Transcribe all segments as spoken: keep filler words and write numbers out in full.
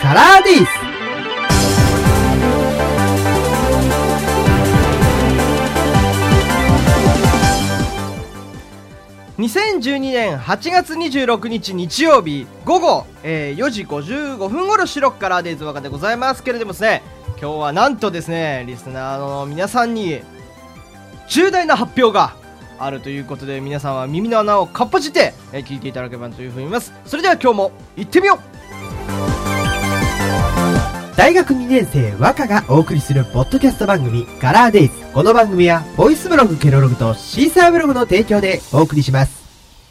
カラーデイズ。にせんじゅうにねんはちがつにじゅうろくにち日曜日午後、えー、よじごじゅうごふん頃収録カラーデイズ若でございますけれどもですね、今日はなんとですねリスナーの皆さんに重大な発表があるということで、皆さんは耳の穴をかっぽじって、えー、聞いていただければというふうに思います。それでは今日も行ってみよう。 大学にねん生和歌がお送りするポッドキャスト番組カラーデイズ。この番組はボイスブログケロログとシーサーブログの提供でお送りします。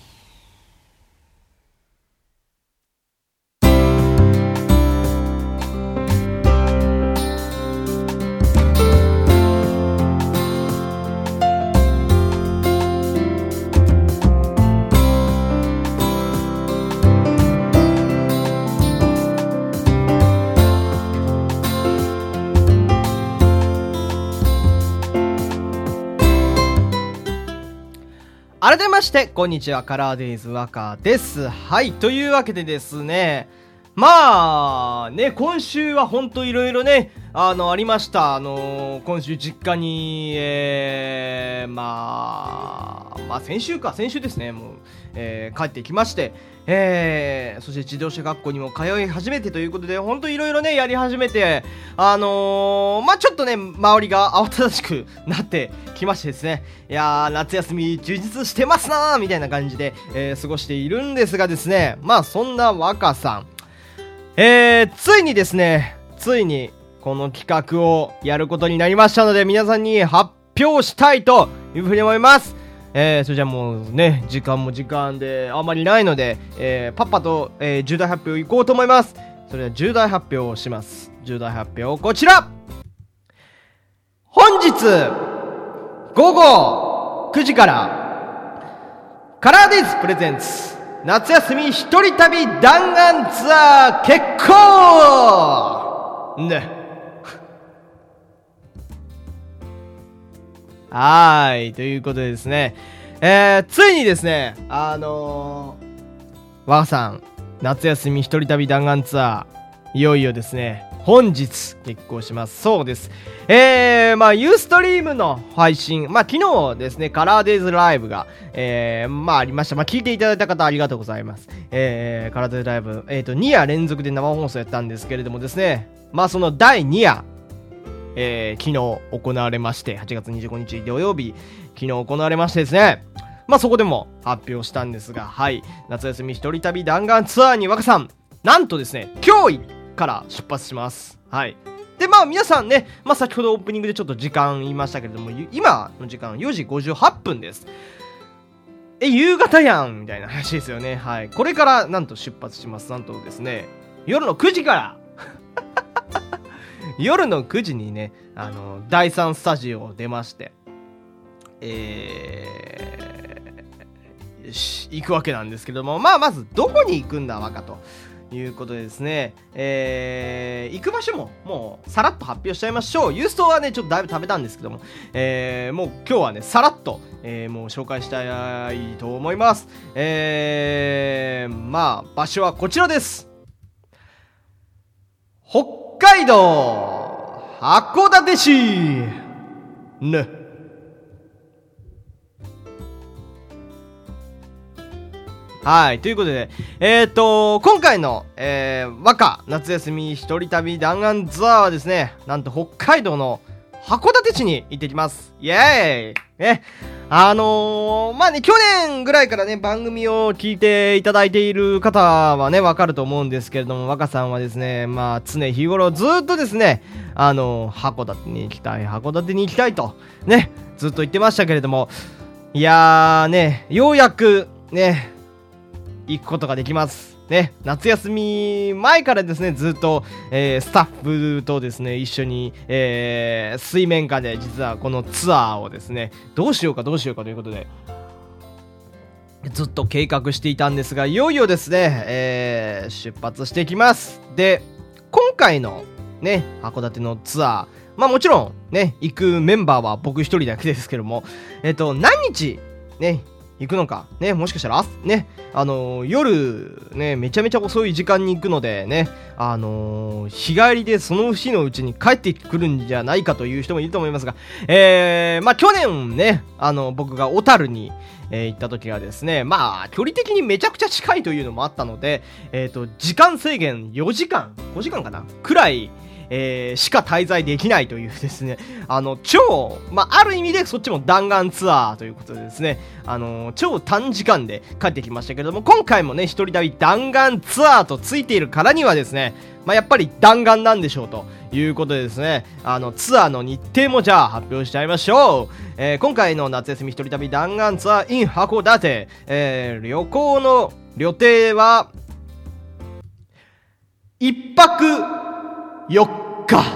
改めましてこんにちは、カラーデイズワカです。はい、というわけでですね、まあね、今週はほんといろいろねあのありました。あのー、今週実家にえー、まあまあ先週か先週ですねもう、えー、帰ってきまして、えー、そして自動車学校にも通い始めてということで、ほんといろいろねやり始めて、あのー、まあちょっとね周りが慌ただしくなってきましてですね、いやー夏休み充実してますなーみたいな感じで、えー、過ごしているんですがですね、まあそんな若さん、えー、ついにですねついにこの企画をやることになりましたので、皆さんに発表したいというふうに思います。えー、それじゃあもうね時間も時間であまりないので、えー、パッパと、えー、重大発表いこうと思います。それでは重大発表をします。重大発表こちら。本日午後くじからカラーデイズプレゼンツ夏休み一人旅弾丸ツアー決行ね。はーい、ということでですね、えー、ついにですねあのー、わさん夏休み一人旅弾丸ツアーいよいよですね本日決行します。そうです、えー、まあユーストリームの配信、まあ昨日ですねカラーデイズライブがえー、まあありました。まあ聞いていただいた方ありがとうございます。えー、カラーデイズライブえっとに夜連続で生放送やったんですけれどもですね、まあそのだいに夜えー、昨日行われまして、はちがつにじゅうごにち土曜日昨日行われましてですね、まあそこでも発表したんですが、はい、夏休み一人旅弾丸ツアーに若さんなんとですね今日から出発します。はい。でまあ皆さんね、まあ先ほどオープニングでちょっと時間言いましたけれども、今の時間よじごじゅうはっぷんです。え夕方やんみたいな話ですよね。はい。これからなんと出発します。なんとですね夜のくじから夜のくじにねあのだいさんスタジオを出まして、えー、行くわけなんですけども、まあまずどこに行くんだわかということでですね、えー、行く場所ももうさらっと発表しちゃいましょう。ユーストはねちょっとだいぶ食べたんですけども、えー、もう今日はねさらっと、えー、もう紹介したいと思います。えー、まあ場所はこちらです。北海道函館市ね。はい、ということで、えっと、今回の、えー、和歌夏休み一人旅弾丸ツアーはですね、なんと北海道の函館市に行ってきます。イエーイね、あのー、まあね、去年ぐらいからね、番組を聞いていただいている方はね、わかると思うんですけれども、若さんはですね、まあ、常日頃ずっとですね、あのー、函館に行きたい、函館に行きたいと、ね、ずっと言ってましたけれども、いやーね、ようやく、ね、行くことができます。ね、夏休み前からですねずっと、えー、スタッフとですね一緒に、えー、水面下で実はこのツアーをですねどうしようかどうしようかということでずっと計画していたんですが、いよいよですね、えー、出発していきます。で今回のね函館のツアー、まあもちろんね行くメンバーは僕一人だけですけども、えっと何日ね行くのか、ね、もしかしたら、ね、あのー、夜、ね、めちゃめちゃ遅い時間に行くので、ね、あのー、日帰りでその日のうちに帰ってくるんじゃないかという人もいると思いますが、えー、まあ、去年ね、あの、僕が小樽に、えー、行った時はですね、まあ、距離的にめちゃくちゃ近いというのもあったので、えっと、時間制限よじかん、ごじかんかなくらい、えー、しか滞在できないというですね、あの、超、まあ、ある意味でそっちも弾丸ツアーということでですね、あの、超短時間で帰ってきましたけれども、今回もね、一人旅弾丸ツアーとついているからにはですね、まあ、やっぱり弾丸なんでしょうということでですね、あの、ツアーの日程もじゃあ発表しちゃいましょう。えー、今回の夏休み一人旅弾丸ツアー in 函館、えー、旅行の旅程は、一泊よっか。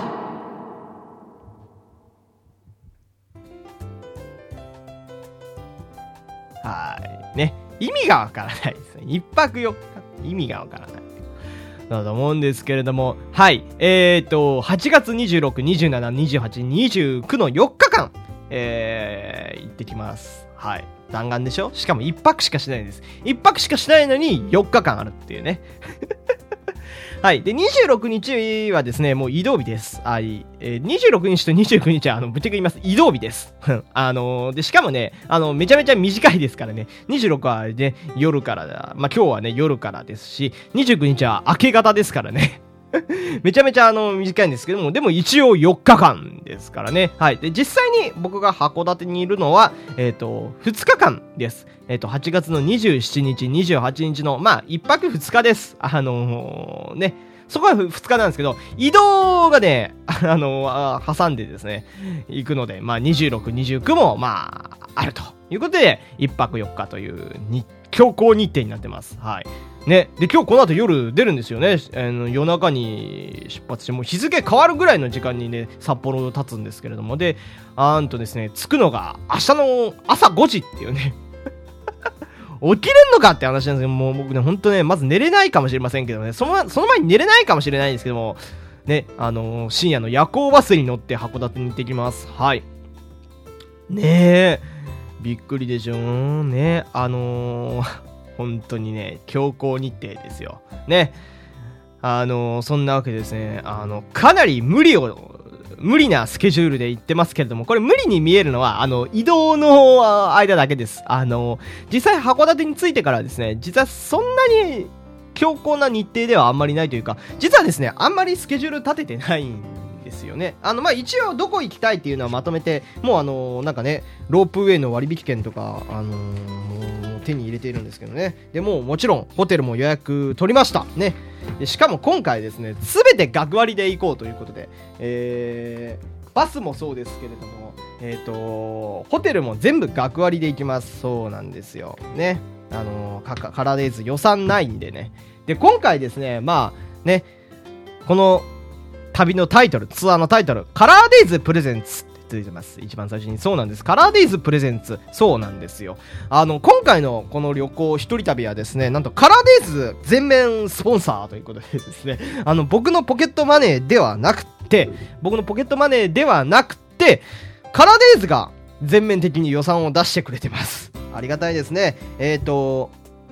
はい。ね。意味がわからないですね。一泊よっか。意味がわからない。だと思うんですけれども、はい。えーと、はちがつにじゅうろく、にじゅうしち、にじゅうはち、にじゅうきゅうのよっかかん、えー、行ってきます。はい。弾丸でしょ？しかも一泊しかしないんです。一泊しかしないのによっかかんあるっていうね。はい。で、にじゅうろくにちはですね、もう移動日です。はい。えー、にじゅうろくにちとにじゅうくにちは、あの、ぶっちゃけ言います。移動日です。あのー、で、しかもね、あの、めちゃめちゃ短いですからね。にじゅうろくはね、夜からだ。まあ、今日はね、夜からですし、にじゅうくにちは明け方ですからね。めちゃめちゃあの短いんですけども、でも一応よっかかんですからね。はい。で、実際に僕が函館にいるのは、えっと、ふつかかんです。えっと、はちがつのにじゅうしちにち、にじゅうはちにちの、まあ、いっぱくふつかです。あのー、ね。そこはふつかなんですけど、移動がね、あのー、挟んでですね、行くので、まあ、にじゅうろく、にじゅうくも、まあ、あるということで、いっぱくよっかというに強行日程になってます。はい。ね。で、今日この後夜出るんですよね。あの夜中に出発して、もう日付変わるぐらいの時間にね、札幌を立つんですけれども、で、あーんとですね、着くのが明日の朝ごじっていうね、起きれんのかって話なんですけど、もう僕ね、ほんとね、まず寝れないかもしれませんけどね、その、その前に寝れないかもしれないんですけども、ね、あのー、深夜の夜行バスに乗って函館に行ってきます。はい。ねえ、びっくりでしょーね、あのー、本当にね、強行日程ですよ。ね。あのー、そんなわけでですね、あの、かなり無理を、無理なスケジュールで行ってますけれども、これ無理に見えるのは、あの、移動の間だけです。あの、実際函館に着いてからですね、実はそんなに強硬な日程ではあんまりないというか、実はですね、あんまりスケジュール立ててないんですよね。あの、まあ、一応どこ行きたいっていうのはまとめて、もうあの、なんかね、ロープウェイの割引券とか、あのー、もう手に入れているんですけどね。で、もうもちろんホテルも予約取りました。ね。でしかも今回ですね、すべて学割で行こうということで、えー、バスもそうですけれども、えっと、ホテルも全部学割で行きます。そうなんですよ。ね。あのー、カラーデイズ予算ないんでね。で、今回ですね、まあ、ね、この旅のタイトル、ツアーのタイトル、カラーデイズプレゼンツってついてます。一番最初に。そうなんです。カラーデイズプレゼンツ。そうなんですよ。あの、今回のこの旅行一人旅はですね、なんとカラーデイズ全面スポンサーということでですね、あの、僕のポケットマネーではなくて、僕のポケットマネーではなくて、カラーデイズが全面的に予算を出してくれてます。ありがたいですね。えっと、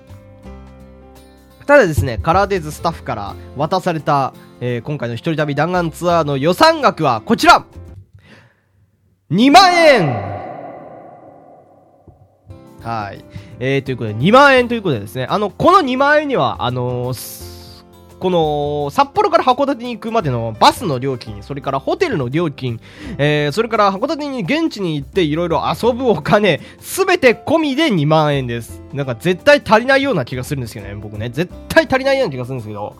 ただですね、カラーデイズスタッフから渡された、えー、今回の一人旅弾丸ツアーの予算額はこちらにまんえん。はい。えー、ということで、にまんえんということでですね、あの、このにまんえんには、あのー、この、札幌から函館に行くまでのバスの料金、それからホテルの料金、えー、それから函館に現地に行っていろいろ遊ぶお金、すべて込みでにまんえんです。なんか絶対足りないような気がするんですけどね、僕ね。絶対足りないような気がするんですけど、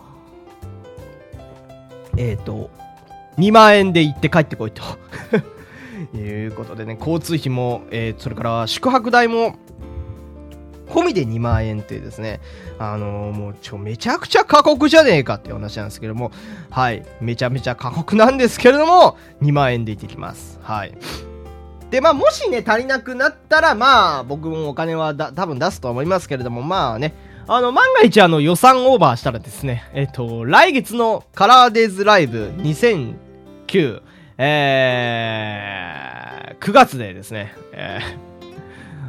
えーと、にまんえんで行って帰ってこいと。いうことでね、交通費も、えー、それから宿泊代も、込みでにまんえんってですね、あのー、もうちょ、めちゃくちゃ過酷じゃねえかっていう話なんですけども、はい、めちゃめちゃ過酷なんですけれども、にまんえんで行ってきます。はい。で、まあ、もしね、足りなくなったら、まあ、僕もお金はだ多分出すと思いますけれども、まあね、あの、万が一あの予算オーバーしたらですね、えっと、来月のカラーデイズライブにせんきゅう、えー、くがつでですね、えー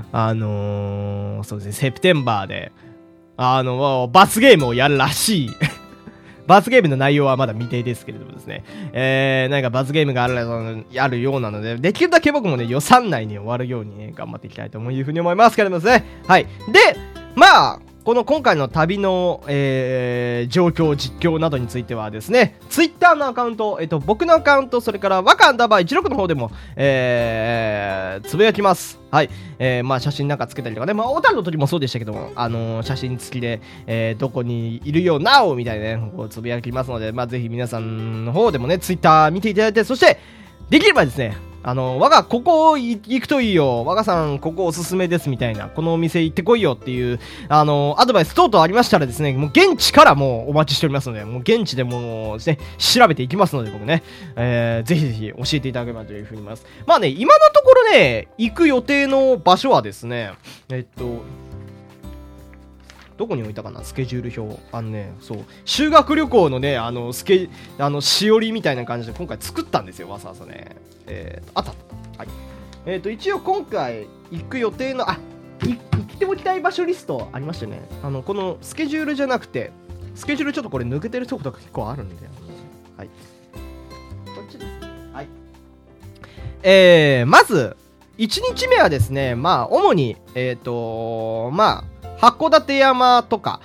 あのー、そうですね、セプテンバーで、あの、罰ゲームをやるらしい。罰ゲームの内容はまだ未定ですけれどもですね。えー、なんか罰ゲームがある、あるようなので、できるだけ僕もね、予算内に終わるようにね、頑張っていきたいというふうに思いますけれどもですね。はい。で、まあ、この今回の旅の、えー、状況、実況などについてはですね、ツイッターのアカウント、えっと、僕のアカウント、それから、ワカアンダーバーじゅうろくの方でも、えー、つぶやきます。はい。えー、まあ、写真なんかつけたりとかね、まあ、小樽の時もそうでしたけども、あのー、写真付きで、えー、どこにいるよなおみたいなね、こう、つぶやきますので、まあ、ぜひ皆さんの方でもね、ツイッター見ていただいて、そして、できればですね、あの、我がここ行くといいよ、我がさんここおすすめですみたいな、このお店行ってこいよっていう、あの、アドバイス等々ありましたらですね、もう現地からもうお待ちしておりますので、もう現地でもうですね、調べていきますので、僕ね、えー、ぜひぜひ教えていただければというふうに思います。まあね、今のところね、行く予定の場所はですね、えっと、どこに置いたかなスケジュール表。あのね、そう。修学旅行のね、あの、スケ、あの、しおりみたいな感じで今回作ったんですよ、わざわざね。えーと、あったあった。はい。えーと、一応今回行く予定の、あ、い行っておきたい場所リストありましたね。あの、このスケジュールじゃなくて、スケジュールちょっとこれ抜けてるとことか結構あるんだよ。はい。こっちですね。はい。えー、まず、いちにちめはですね、まあ、主に、えーと、まあ、函館山とか、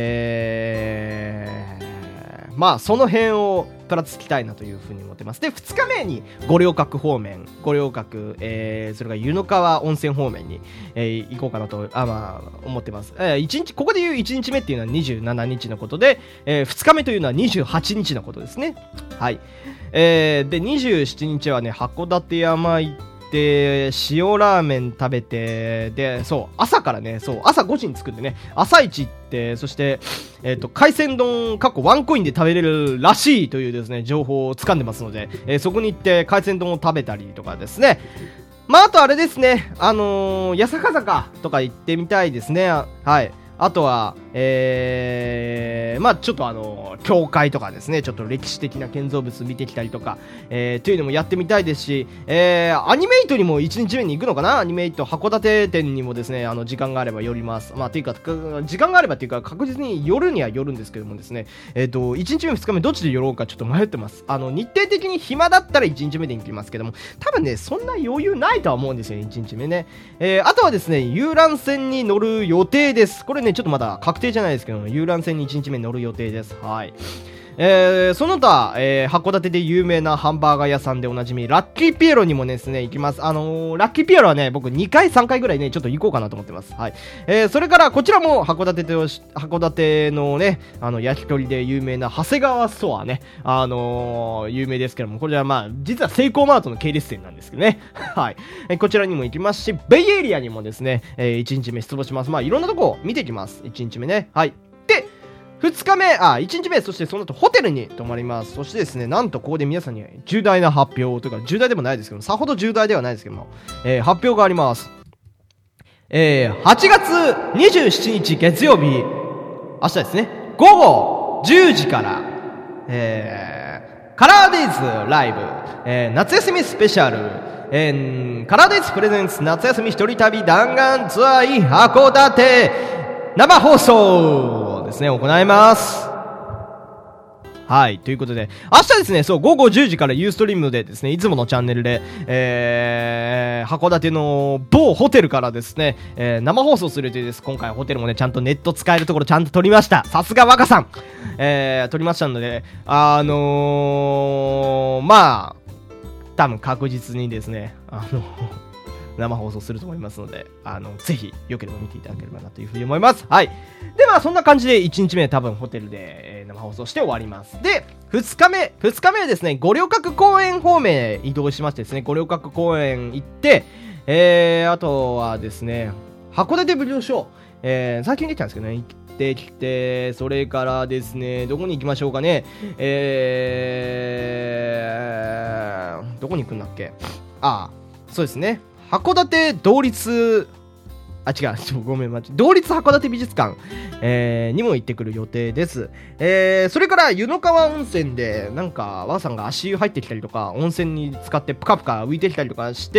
えー、まあその辺をプラつきたいなというふうに思ってます。で、ふつかめに五稜郭方面、五稜郭、えー、それから湯の川温泉方面に、えー、行こうかなと、あ、まあ、思ってます。えー、いちにち、ここでいういちにちめっていうのはにじゅうしちにちのことで、えー、ふつかめというのはにじゅうはちにちのことですね。はい。えー、で、にじゅうしちにちはね、函館山行って、で、塩ラーメン食べて、で、そう、朝からね、そう、朝ごじに作ってね、朝一行って、そして、えっと、海鮮丼、過去ワンコインで食べれるらしいというですね、情報を掴んでますので、えー、そこに行って海鮮丼を食べたりとかですね、まあ、あとあれですね、あのー、八坂坂とか行ってみたいですね、はい。あとは、えー、まあちょっとあの、教会とかですね、ちょっと歴史的な建造物見てきたりとか、えー、というのもやってみたいですし、えー、アニメイトにもいちにちめに行くのかなアニメイト、函館店にもですね、あの、時間があれば寄ります。まあ、というか、時間があればっていうか、確実に夜には寄るんですけどもですね、えっと、いちにちめ、ふつかめ、どっちで寄ろうかちょっと迷ってます。あの、日程的に暇だったらいちにちめで行きますけども、多分ね、そんな余裕ないとは思うんですよね、いちにちめね。えー、あとはですね、遊覧船に乗る予定です。これね、ちょっとまだ確定じゃないですけども、遊覧船にいちにちめに乗る予定です。はい。えー、その他、えー、函館で有名なハンバーガー屋さんでおなじみ、ラッキーピエロにもですね、行きます。あのー、ラッキーピエロはね、僕にかい、さんかいぐらいね、ちょっと行こうかなと思ってます。はい。えー、それから、こちらも函館で、函館のね、あの、焼き鳥で有名な長谷川ストアね、あのー、有名ですけども、これはまあ、実はセイコーマートの系列店なんですけどね。はい。えー、こちらにも行きますし、ベイエリアにもですね、えー、いちにちめ出没します。まあ、いろんなとこ見ていきます。いちにちめね。はい。で、ふつかめ、あ、いちにちめ、そしてその後ホテルに泊まります。そしてですね、なんとここで皆さんに重大な発表というか、重大でもないですけども、さほど重大ではないですけども、えー、発表があります。えー、はちがつにじゅうしちにち月曜日、明日ですね、ごごじゅうじから、えー、カラーデイズライブ、えー、夏休みスペシャル、えー、カラーデイズプレゼンツ夏休み一人旅弾丸ツアーイ函館生放送ですね、行います。はい。ということで、明日ですね、そう、ごごじゅうじからユーストリームでですね、いつものチャンネルで、えー、函館の某ホテルからですね、えー、生放送する予定です。今回ホテルもね、ちゃんとネット使えるところちゃんと撮りました。さすが若さん。えー、撮りましたので、あのー、まあ、多分確実にですね、あの、生放送すると思いますので、あの、ぜひ、よければ見ていただければなというふうに思います。はい。で、まあ、そんな感じで、いちにちめ多分ホテルで、えー、生放送して終わります。で、ふつかめ、ふつかめはですね、五稜郭公園方面へ移動しましてですね、五稜郭公園行って、えー、あとはですね、函館ブリオショー、えー、最近出たんですけどね、行ってきて、それからですね、どこに行きましょうかね、えー、どこに行くんだっけ、ああ、そうですね、函館同率、あ、違う、ごめん、間違え、同率函館美術館、えー、にも行ってくる予定です。えー、それから湯の川温泉で、なんか、わーさんが足湯入ってきたりとか、温泉に使ってプカプカ浮いてきたりとかして、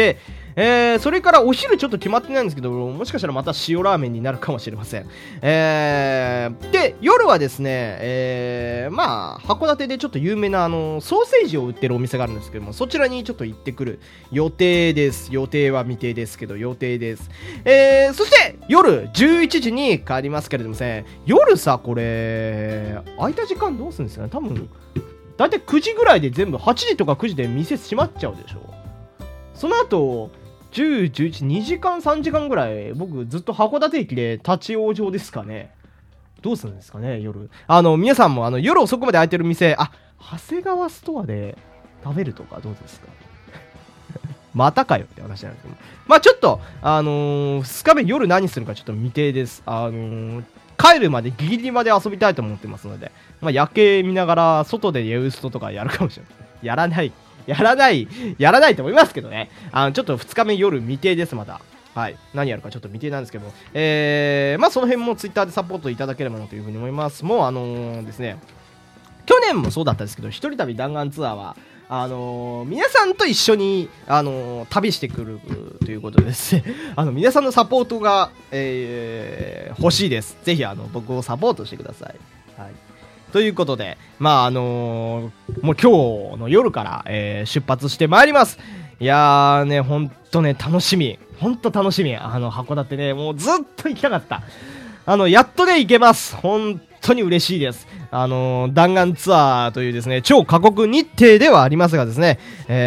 えー、それからお昼ちょっと決まってないんですけど、もしかしたらまた塩ラーメンになるかもしれません。えー、で、夜はですね、えー、まあ、函館でちょっと有名なあの、ソーセージを売ってるお店があるんですけども、そちらにちょっと行ってくる予定です。予定は未定ですけど、予定です。えー、そして夜じゅういちじに帰りますけれどもね、夜さ、これ、空いた時間どうするんですかね。多分、だいたいくじぐらいで全部、はちじとかくじで店閉まっちゃうでしょ。その後、じゅう、じゅういち、にじかん、さんじかんぐらい、僕ずっと函館駅で立ち往生ですかね。どうするんですかね、夜。あの、皆さんもあの夜遅くまで開いてる店、あ、長谷川ストアで食べるとかどうですかまたかよって話なんですけど。まあちょっと、あのー、ふつかめ夜何するかちょっと未定です。あのー、帰るまでギリギリまで遊びたいと思ってますので、まあ夜景見ながら外でユーストとかやるかもしれない。やらない。やらない、やらないと思いますけどね。あの、ちょっとふつかめ夜未定です、まだ。はい。何やるかちょっと未定なんですけど、えー、まあその辺もツイッターでサポートいただければなというふうに思います。もうあのー、ですね、去年もそうだったんですけど、一人旅弾丸ツアーは、あのー、皆さんと一緒に、あのー、旅してくるということですね。あの、皆さんのサポートが、えー、欲しいです。ぜひ、あの、僕をサポートしてください。はい。ということで、まああのー、もう今日の夜から、えー、出発してまいります。いやーね、ほんとね、楽しみ。ほんと楽しみ。あの、函館ね、もうずっと行きたかった。あの、やっとね、行けます。本当に嬉しいです。あのー、弾丸ツアーというですね、超過酷日程ではありますがですね、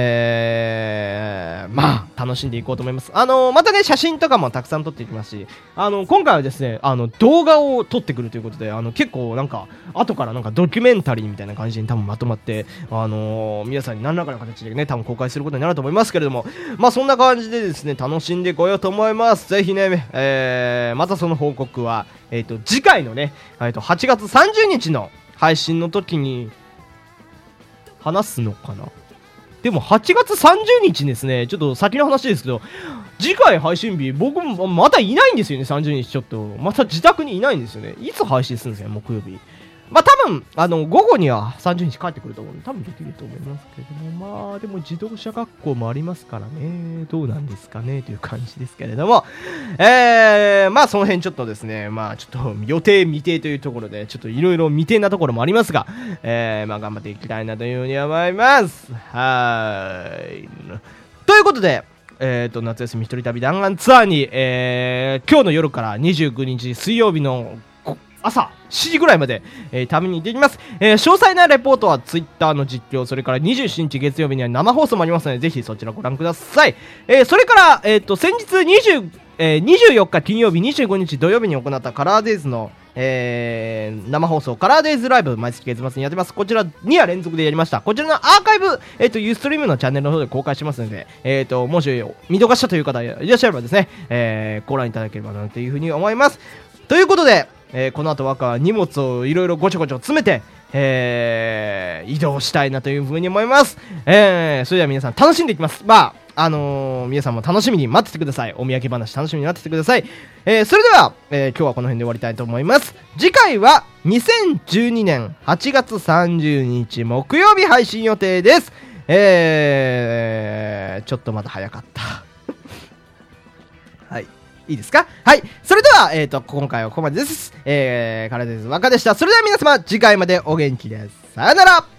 えー、まあ、楽しんでいこうと思います。あのー、またね、写真とかもたくさん撮っていきますし、あのー、今回はですね、あの、動画を撮ってくるということで、あの、結構なんか、後からなんかドキュメンタリーみたいな感じに多分まとまって、あのー、皆さんに何らかの形でね、多分公開することになると思いますけれども、まあ、そんな感じでですね、楽しんでこようと思います。ぜひね、えー、またその報告は、えっと、次回のね、えっと、はちがつさんじゅうにちの配信の時に話すのかな。でもはちがつさんじゅうにちですね、ちょっと先の話ですけど、次回配信日、僕もまだいないんですよね。さんじゅうにちちょっとまた自宅にいないんですよね。いつ配信するんですかね、木曜日。まあ多分あの午後にはさんじゅうにち帰ってくると思うので、多分できると思いますけれども、まあでも自動車学校もありますからね、どうなんですかねという感じですけれども、えー、まあその辺ちょっとですね、まあちょっと予定未定というところで、ちょっといろいろ未定なところもありますが、えー、まあ頑張っていきたいなというふうに思います。はーい。ということで、えーと夏休み一人旅弾丸ツアーに、えー、今日の夜からにじゅうくにち水曜日の朝しちじぐらいまで、えー、旅に行っていきます、えー、詳細なレポートはツイッターの実況、それからにじゅうしちにち月曜日には生放送もありますので、ぜひそちらご覧ください。えー、それから、えー、と先日20、えー、にじゅうよっか金曜日、にじゅうごにち土曜日に行ったカラーデイズの、えー、生放送カラーデイズライブ、毎月月末にやってます。こちらに夜連続でやりました。こちらのアーカイブ、えー、とユーストリームのチャンネルの方で公開しますので、えー、ともし見逃したという方いらっしゃればですね、えー、ご覧いただければなというふうに思います。ということで、えー、この後若は荷物をいろいろごちょごちょ詰めて、えー、移動したいなというふうに思います。えー、それでは皆さん楽しんでいきます。まああのー、皆さんも楽しみに待っててください。お土産話楽しみに待っててください。えー、それでは、えー、今日はこの辺で終わりたいと思います。次回はにせんじゅうにねんはちがつさんじゅうにち木曜日配信予定です。えー、ちょっとまだ早かったはい、いいですか。はい、それでは、えーと、今回はここまでです。えー、からです。若でした。それでは皆様、次回までお元気です。さよなら。